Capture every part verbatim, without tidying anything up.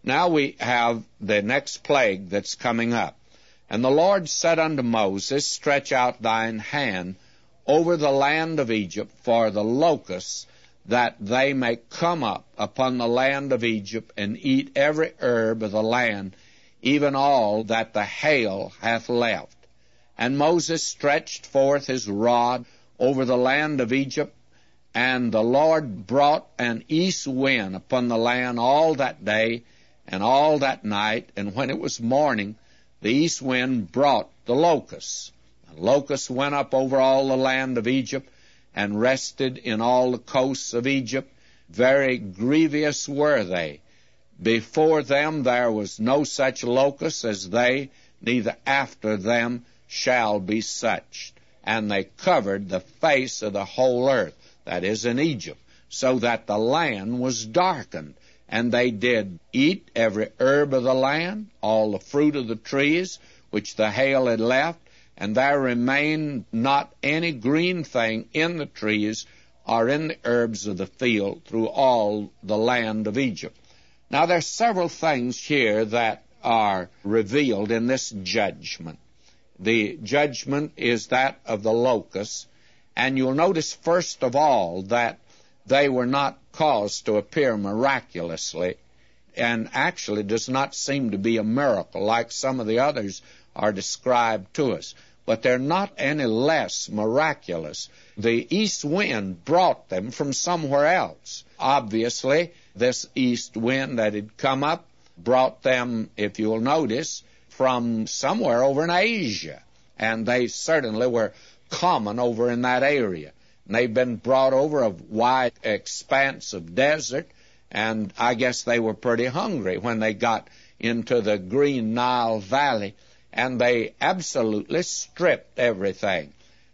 Now we have the next plague that's coming up. And the Lord said unto Moses, Stretch out thine hand over the land of Egypt for the locusts, that they may come up upon the land of Egypt, and eat every herb of the land, even all that the hail hath left. And Moses stretched forth his rod over the land of Egypt, and the Lord brought an east wind upon the land all that day and all that night, and when it was morning, the east wind brought the locusts. The locusts went up over all the land of Egypt, and rested in all the coasts of Egypt. Very grievous were they. Before them there was no such locust as they, neither after them shall be such. And they covered the face of the whole earth, that is, in Egypt, so that the land was darkened. And they did eat every herb of the land, all the fruit of the trees, which the hail had left, and there remained not any green thing in the trees or in the herbs of the field through all the land of Egypt. Now there are several things here that are revealed in this judgment. The judgment is that of the locusts, and you'll notice first of all that they were not caused to appear miraculously, and actually does not seem to be a miracle like some of the others are described to us. But they're not any less miraculous. The east wind brought them from somewhere else. Obviously, this east wind that had come up brought them, if you'll notice, from somewhere over in Asia. And they certainly were common over in that area. And they've been brought over a wide expanse of desert, and I guess they were pretty hungry when they got into the Green Nile Valley, and they absolutely stripped everything.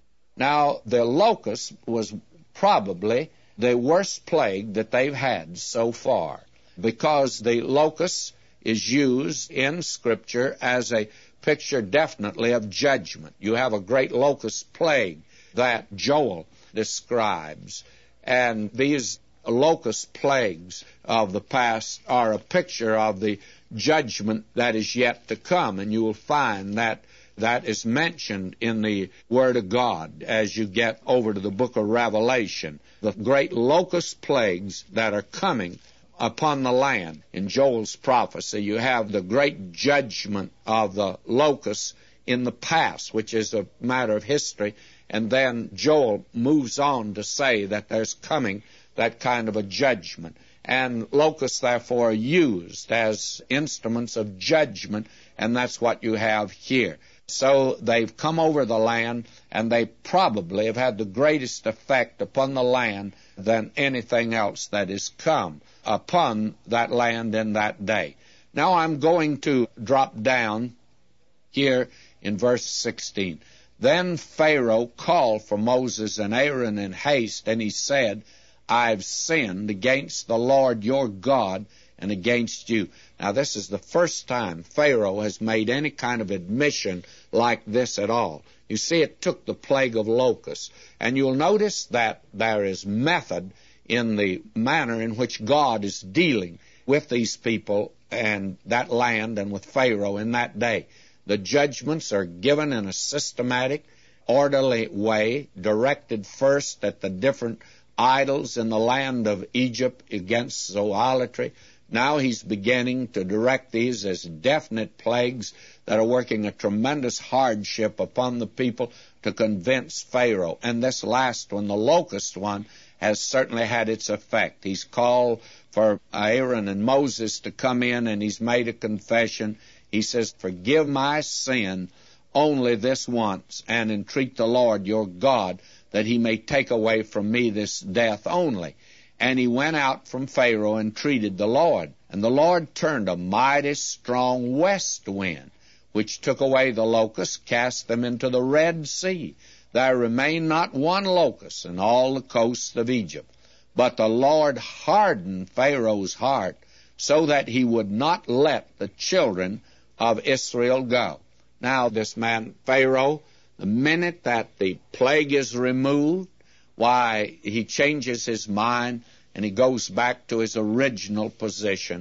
Now, the locust was probably the worst plague that they've had so far, because the locust is used in Scripture as a picture definitely of judgment. You have a great locust plague that Joel describes, and these locust plagues of the past are a picture of the judgment that is yet to come, and you will find that that is mentioned in the Word of God as you get over to the book of Revelation. The great locust plagues that are coming upon the land. In Joel's prophecy, you have the great judgment of the locusts in the past, which is a matter of history, and then Joel moves on to say that there's coming that kind of a judgment. And locusts, therefore, are used as instruments of judgment, and that's what you have here. So they've come over the land, and they probably have had the greatest effect upon the land than anything else that has come upon that land in that day. Now I'm going to drop down here in verse sixteen. Then Pharaoh called for Moses and Aaron in haste, and he said, I've sinned against the Lord your God and against you. Now, this is the first time Pharaoh has made any kind of admission like this at all. You see, it took the plague of locusts. And you'll notice that there is method in the manner in which God is dealing with these people and that land and with Pharaoh in that day. The judgments are given in a systematic, orderly way, directed first at the different idols in the land of Egypt against zoolatry. Now he's beginning to direct these as definite plagues that are working a tremendous hardship upon the people to convince Pharaoh. And this last one, the locust one, has certainly had its effect. He's called for Aaron and Moses to come in, and he's made a confession. He says, forgive my sin only this once, and entreat the Lord your God that he may take away from me this death only. And he went out from Pharaoh and entreated the Lord. And the Lord turned a mighty strong west wind, which took away the locusts, cast them into the Red Sea. There remained not one locust in all the coasts of Egypt. But the Lord hardened Pharaoh's heart, so that he would not let the children of Israel go. Now this man Pharaoh, the minute that the plague is removed, why, he changes his mind and he goes back to his original position.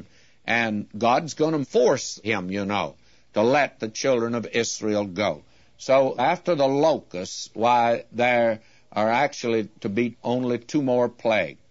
And God's going to force him, you know, to let the children of Israel go. So after the locusts, why, there are actually to be only two more plagues.